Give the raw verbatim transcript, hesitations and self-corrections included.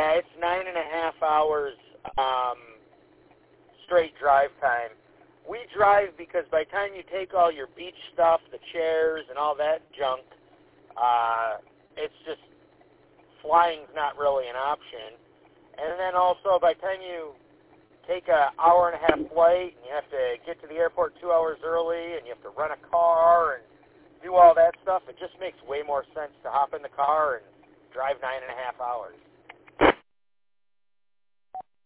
Yeah, it's nine and a half hours um, straight drive time. We drive because by the time you take all your beach stuff, the chairs and all that junk, uh, it's just flying's not really an option. And then also by the time you take an hour and a half flight and you have to get to the airport two hours early and you have to rent a car and do all that stuff, it just makes way more sense to hop in the car and drive nine and a half hours.